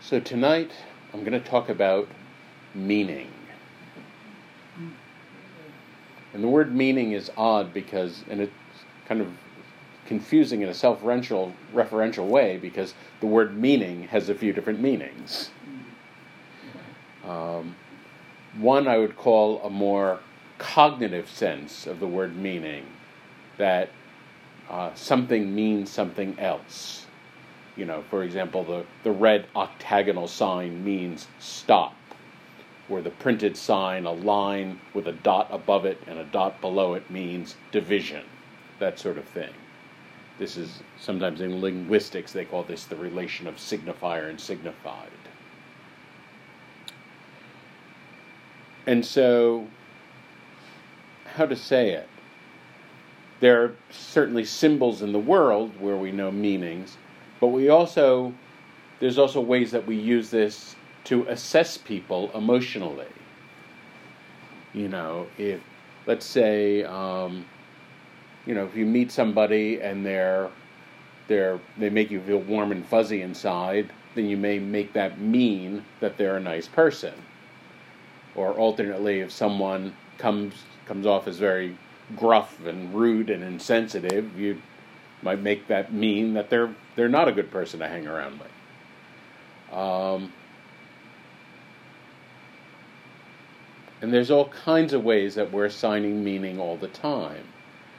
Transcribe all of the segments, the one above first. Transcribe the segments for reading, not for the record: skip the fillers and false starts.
So tonight I'm going to talk about meaning. And the word meaning is odd because, and it's kind of confusing in a self-referential way, because the word meaning has a few different meanings. One I would call a more cognitive sense of the word meaning, that something means something else. You know, for example, the red octagonal sign means stop, or the printed sign, a line with a dot above it and a dot below it, means division, that sort of thing. This is, sometimes in linguistics, they call this the relation of signifier and signified. And so, how to say it? There are certainly symbols in the world where we know meanings, but there's also ways that we use this to assess people emotionally. You know, if, let's say, if you meet somebody and they make you feel warm and fuzzy inside, then you may make that mean that they're a nice person. Or alternately, if someone comes off as very gruff and rude and insensitive, you might make that mean that they're not a good person to hang around with. And there's all kinds of ways that we're assigning meaning all the time.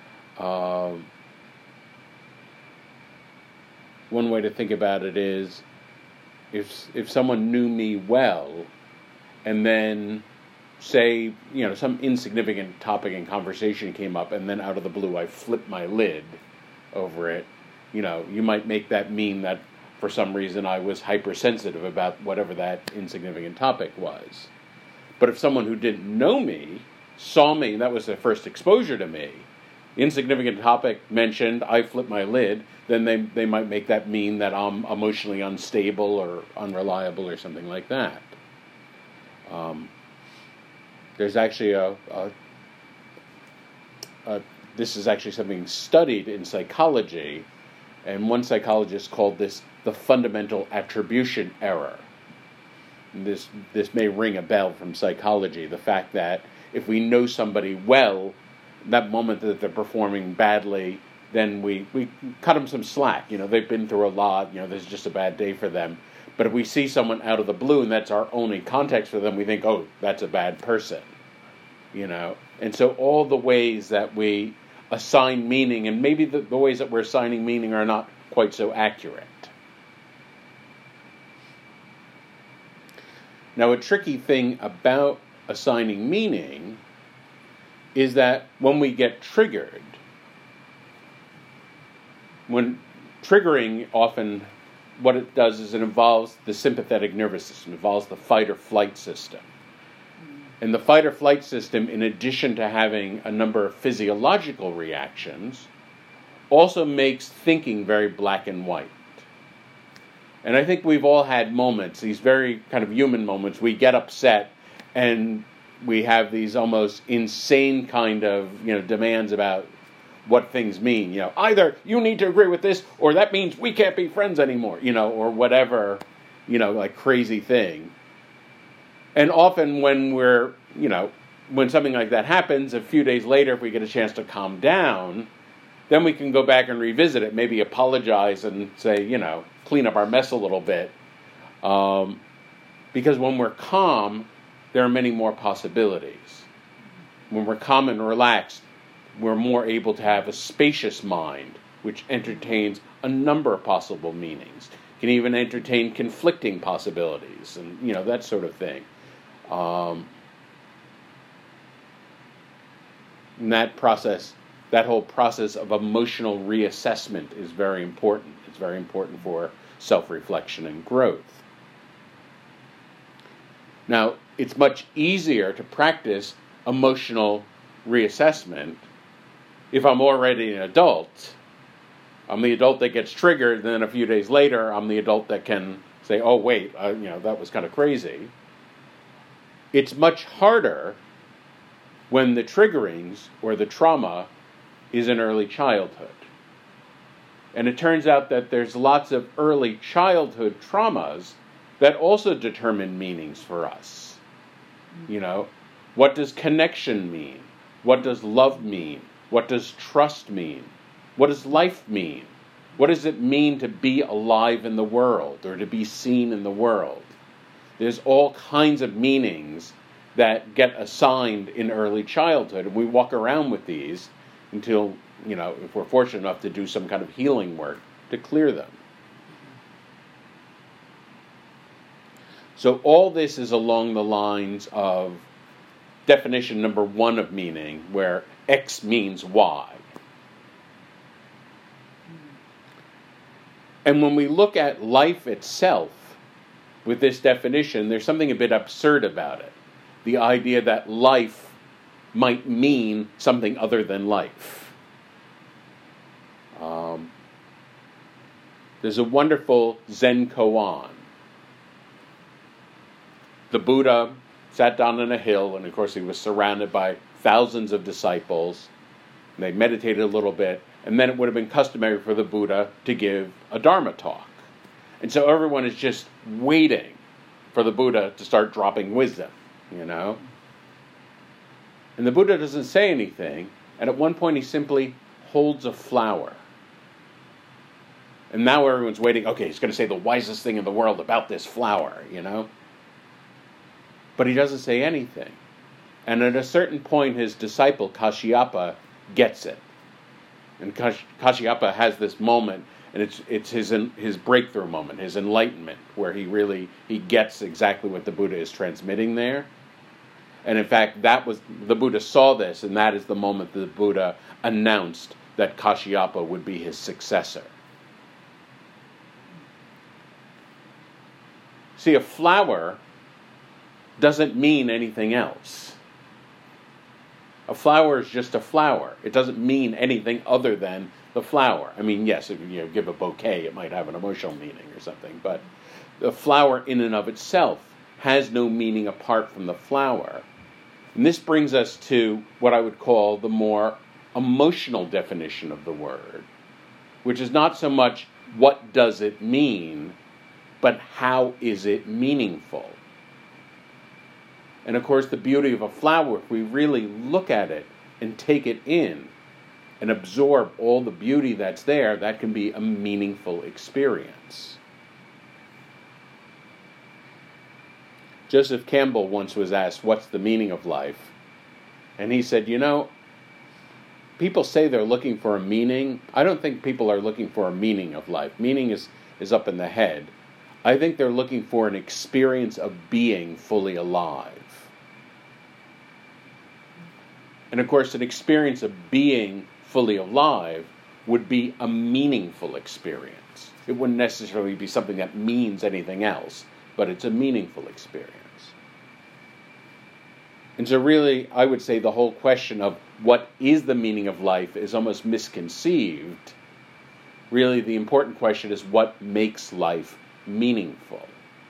One way to think about it is, if someone knew me well, and then say, some insignificant topic in conversation came up, and then out of the blue I flipped my lid over it, you might make that mean that for some reason I was hypersensitive about whatever that insignificant topic was. But if someone who didn't know me saw me, that was their first exposure to me, insignificant topic mentioned, I flip my lid, then they might make that mean that I'm emotionally unstable or unreliable or something like that. There's actually this is actually something studied in psychology, and one psychologist called this the fundamental attribution error. And this may ring a bell from psychology, the fact that if we know somebody well, that moment that they're performing badly, then we cut them some slack. They've been through a lot, this is just a bad day for them. But if we see someone out of the blue and that's our only context for them, we think, oh, that's a bad person. And so all the ways that we assign meaning, and maybe the ways that we're assigning meaning are not quite so accurate. Now, a tricky thing about assigning meaning is that when we get triggered, when triggering often, what it does is it involves the sympathetic nervous system, it involves the fight or flight system. And the fight or flight system, in addition to having a number of physiological reactions, also makes thinking very black and white. And I think we've all had moments, these very kind of human moments, we get upset and we have these almost insane kind of, demands about what things mean. Either you need to agree with this, or that means we can't be friends anymore, or whatever, like crazy thing. And often when when something like that happens, a few days later, if we get a chance to calm down, then we can go back and revisit it, maybe apologize and say, clean up our mess a little bit. Because when we're calm, there are many more possibilities. When we're calm and relaxed, we're more able to have a spacious mind, which entertains a number of possible meanings. Can even entertain conflicting possibilities, and that sort of thing. And that whole process of emotional reassessment is very important. It's very important for self-reflection and growth. Now, it's much easier to practice emotional reassessment if I'm already an adult. I'm the adult that gets triggered, then a few days later, I'm the adult that can say, oh, wait, that was kind of crazy. It's much harder when the triggerings or the trauma is in early childhood. And it turns out that there's lots of early childhood traumas that also determine meanings for us. You know, what does connection mean? What does love mean? What does trust mean? What does life mean? What does it mean to be alive in the world or to be seen in the world? There's all kinds of meanings that get assigned in early childhood, and we walk around with these until, if we're fortunate enough to do some kind of healing work to clear them. So all this is along the lines of definition number 1 of meaning, where X means Y. And when we look at life itself with this definition, there's something a bit absurd about it. The idea that life might mean something other than life. There's a wonderful Zen koan. The Buddha sat down on a hill, and of course he was surrounded by thousands of disciples. And they meditated a little bit, and then it would have been customary for the Buddha to give a Dharma talk. And so everyone is just waiting for the Buddha to start dropping wisdom, And the Buddha doesn't say anything, and at one point he simply holds a flower. And now everyone's waiting, okay, he's going to say the wisest thing in the world about this flower, But he doesn't say anything. And at a certain point, his disciple, Kashyapa, gets it. And Kashyapa has this moment, and it's his breakthrough moment, his enlightenment, where he gets exactly what the Buddha is transmitting there. And in fact, the Buddha saw this, and that is the moment that the Buddha announced that Kashyapa would be his successor. See, a flower doesn't mean anything else. A flower is just a flower. It doesn't mean anything other than the flower. I mean, yes, if you give a bouquet, it might have an emotional meaning or something, but the flower in and of itself has no meaning apart from the flower. And this brings us to what I would call the more emotional definition of the word, which is not so much what does it mean, but how is it meaningful? And of course, the beauty of a flower, if we really look at it and take it in and absorb all the beauty that's there, that can be a meaningful experience. Joseph Campbell once was asked, what's the meaning of life? And he said, people say they're looking for a meaning. I don't think people are looking for a meaning of life. Meaning is up in the head. I think they're looking for an experience of being fully alive. And of course, an experience of being fully alive would be a meaningful experience. It wouldn't necessarily be something that means anything else, but it's a meaningful experience. And so really, I would say the whole question of what is the meaning of life is almost misconceived. Really, the important question is what makes life meaningful.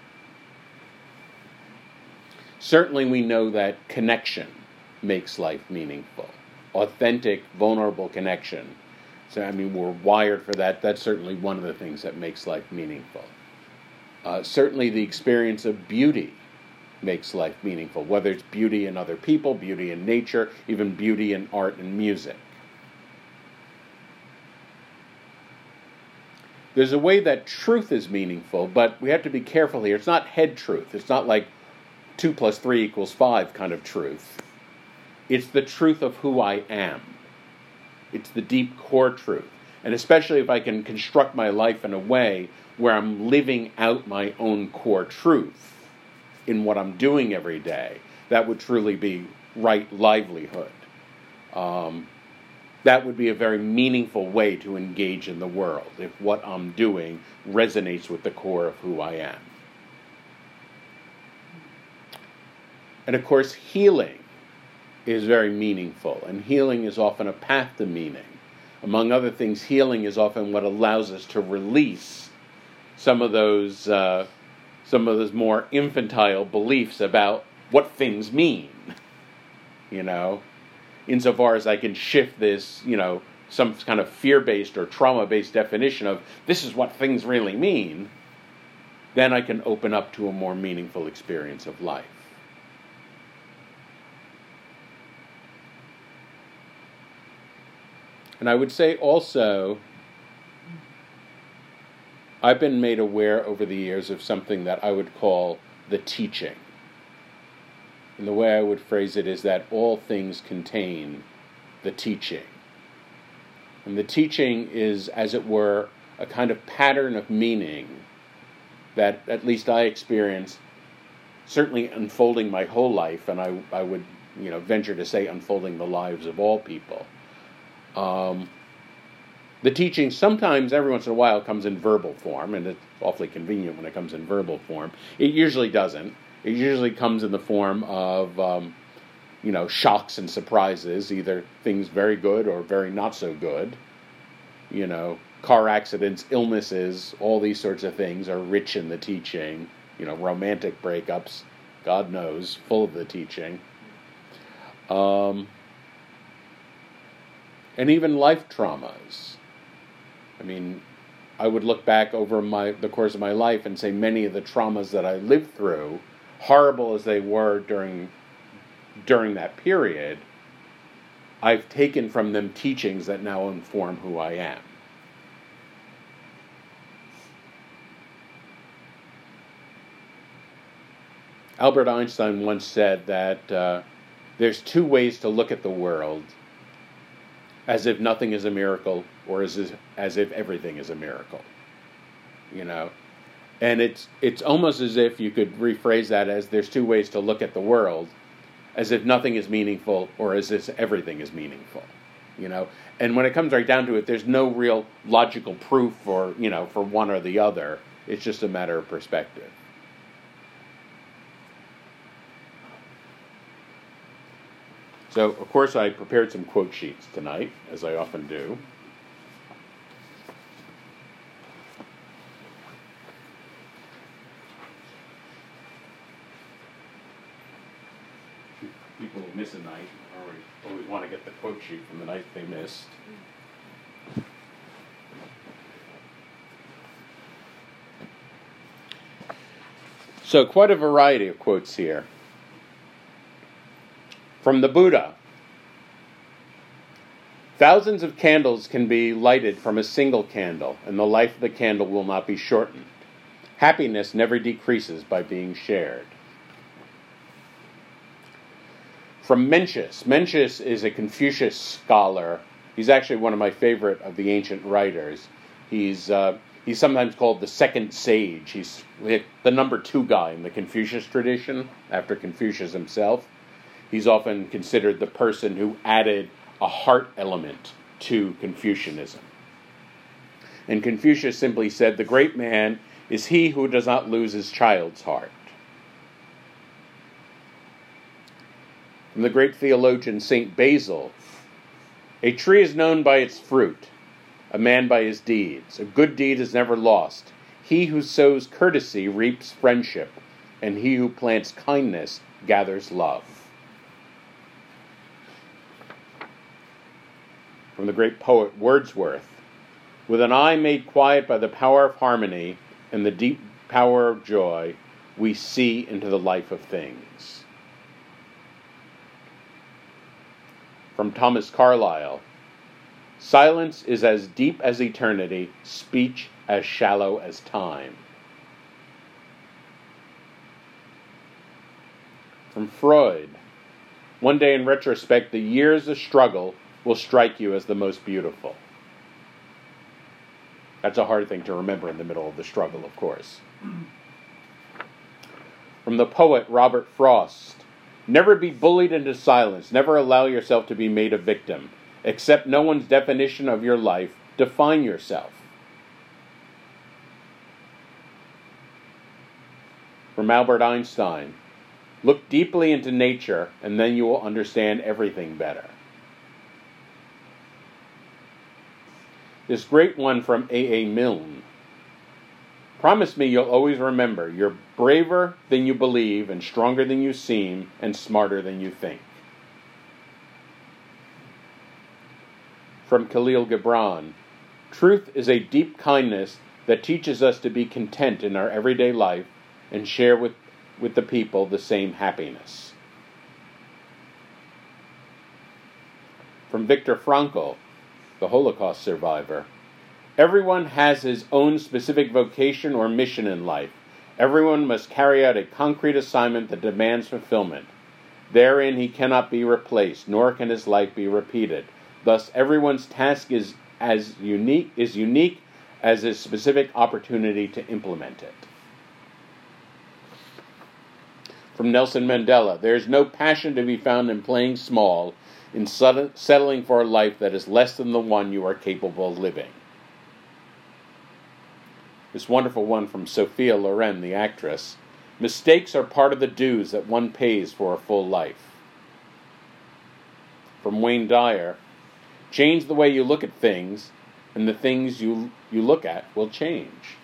Certainly we know that connection makes life meaningful. Authentic, vulnerable connection. So, we're wired for that. That's certainly one of the things that makes life meaningful. Certainly the experience of beauty makes life meaningful, whether it's beauty in other people, beauty in nature, even beauty in art and music. There's a way that truth is meaningful, but we have to be careful here. It's not head truth. It's not like 2 + 3 = 5 kind of truth. It's the truth of who I am. It's the deep core truth. And especially if I can construct my life in a way where I'm living out my own core truth in what I'm doing every day, that would truly be right livelihood. That would be a very meaningful way to engage in the world, if what I'm doing resonates with the core of who I am. And of course, healing is very meaningful, and healing is often a path to meaning. Among other things, healing is often what allows us to release some of those more infantile beliefs about what things mean. Insofar as I can shift this, some kind of fear-based or trauma-based definition of this is what things really mean, then I can open up to a more meaningful experience of life. And I would say also, I've been made aware over the years of something that I would call the teaching. And the way I would phrase it is that all things contain the teaching. And the teaching is, as it were, a kind of pattern of meaning that at least I experience, certainly unfolding my whole life, and I would venture to say unfolding the lives of all people. The teaching sometimes, every once in a while, comes in verbal form, and it's awfully convenient when it comes in verbal form. It usually doesn't. It usually comes in the form of, shocks and surprises, either things very good or very not so good. Car accidents, illnesses, all these sorts of things are rich in the teaching. Romantic breakups, God knows, full of the teaching. And even life traumas. I mean, I would look back over the course of my life and say many of the traumas that I lived through, horrible as they were during that period, I've taken from them teachings that now inform who I am. Albert Einstein once said that there's two ways to look at the world: as if nothing is a miracle, or as if everything is a miracle. And it's almost as if you could rephrase that as there's two ways to look at the world: as if nothing is meaningful, or as if everything is meaningful. And when it comes right down to it, there's no real logical proof for one or the other. It's just a matter of perspective. So, of course, I prepared some quote sheets tonight, as I often do. People who miss a night always want to get the quote sheet from the night they missed. So, quite a variety of quotes here. From the Buddha: thousands of candles can be lighted from a single candle, and the life of the candle will not be shortened. Happiness never decreases by being shared. From Mencius. Mencius is a Confucius scholar. He's actually one of my favorite of the ancient writers. He's sometimes called the second sage. He's the number 2 guy in the Confucius tradition, after Confucius himself. He's often considered the person who added a heart element to Confucianism. And Confucius simply said, "The great man is he who does not lose his child's heart." From the great theologian St. Basil: a tree is known by its fruit, a man by his deeds. A good deed is never lost. He who sows courtesy reaps friendship, and he who plants kindness gathers love. From the great poet Wordsworth: with an eye made quiet by the power of harmony and the deep power of joy, we see into the life of things. From Thomas Carlyle: silence is as deep as eternity, speech as shallow as time. From Freud: one day in retrospect, the years of struggle will strike you as the most beautiful. That's a hard thing to remember in the middle of the struggle, of course. From the poet Robert Frost: never be bullied into silence. Never allow yourself to be made a victim. Accept no one's definition of your life. Define yourself. From Albert Einstein: look deeply into nature, and then you will understand everything better. This great one from A.A. Milne: promise me you'll always remember you're braver than you believe, and stronger than you seem, and smarter than you think. From Khalil Gibran: truth is a deep kindness that teaches us to be content in our everyday life and share with the people the same happiness. From Viktor Frankl, the Holocaust survivor, everyone has his own specific vocation or mission in life. Everyone must carry out a concrete assignment that demands fulfillment. Therein he cannot be replaced, nor can his life be repeated. Thus, everyone's task is unique as his specific opportunity to implement it. From Nelson Mandela, there is no passion to be found in playing small, in settling for a life that is less than the one you are capable of living. This wonderful one from Sophia Loren, the actress. Mistakes are part of the dues that one pays for a full life. From Wayne Dyer, change the way you look at things, and the things you look at will change.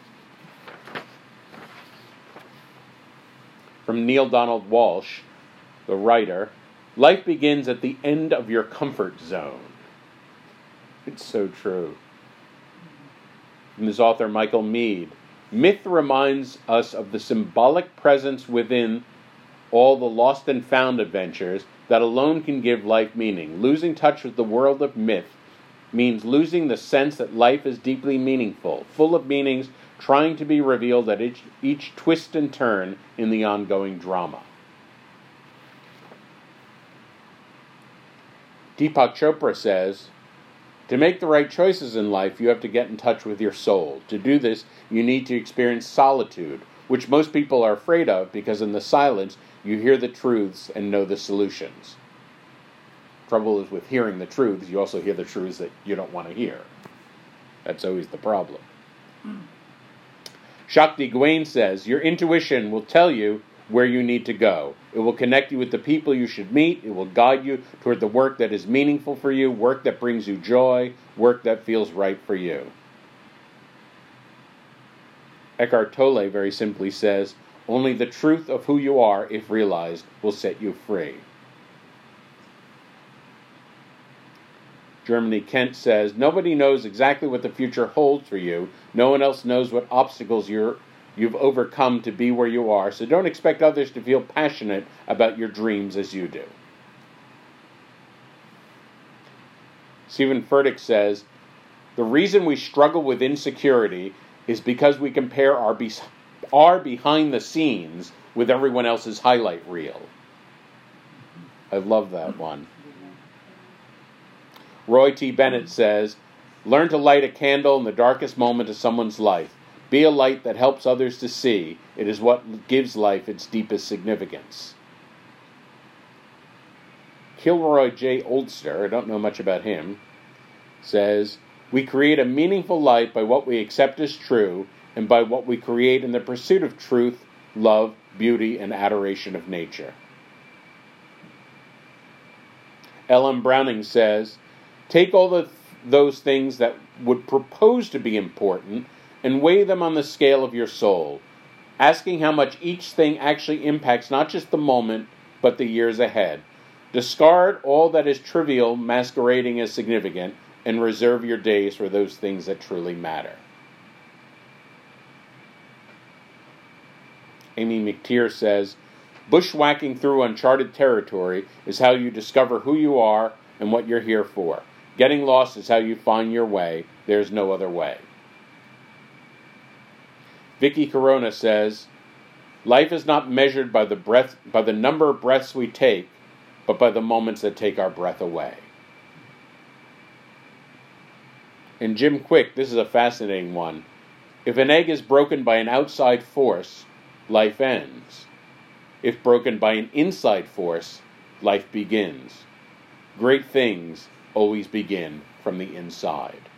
From Neil Donald Walsh, the writer, life begins at the end of your comfort zone. It's so true. From this author, Michael Meade, myth reminds us of the symbolic presence within all the lost and found adventures that alone can give life meaning. Losing touch with the world of myth means losing the sense that life is deeply meaningful, full of meanings trying to be revealed at each twist and turn in the ongoing drama. Deepak Chopra says, to make the right choices in life, you have to get in touch with your soul. To do this, you need to experience solitude, which most people are afraid of because in the silence, you hear the truths and know the solutions. Trouble is with hearing the truths, you also hear the truths that you don't want to hear. That's always the problem. Shakti Gawain says, your intuition will tell you where you need to go. It will connect you with the people you should meet. It will guide you toward the work that is meaningful for you, work that brings you joy, work that feels right for you. Eckhart Tolle very simply says, only the truth of who you are, if realized, will set you free. Germany Kent says, nobody knows exactly what the future holds for you. No one else knows what obstacles you've overcome to be where you are, so don't expect others to feel passionate about your dreams as you do. Stephen Furtick says, the reason we struggle with insecurity is because we compare our behind the scenes with everyone else's highlight reel. I love that one. Roy T. Bennett says, learn to light a candle in the darkest moment of someone's life. Be a light that helps others to see. It is what gives life its deepest significance. Kilroy J. Oldster, I don't know much about him, says, we create a meaningful life by what we accept as true and by what we create in the pursuit of truth, love, beauty, and adoration of nature. L.M. Browning says, take all those things that would propose to be important and weigh them on the scale of your soul, asking how much each thing actually impacts not just the moment, but the years ahead. Discard all that is trivial, masquerading as significant, and reserve your days for those things that truly matter. Amy McTeer says, bushwhacking through uncharted territory is how you discover who you are and what you're here for. Getting lost is how you find your way. There's no other way. Vicky Corona says, life is not measured by the number of breaths we take, but by the moments that take our breath away. And Jim Quick, this is a fascinating one. If an egg is broken by an outside force, life ends. If broken by an inside force, life begins. Great things always begin from the inside.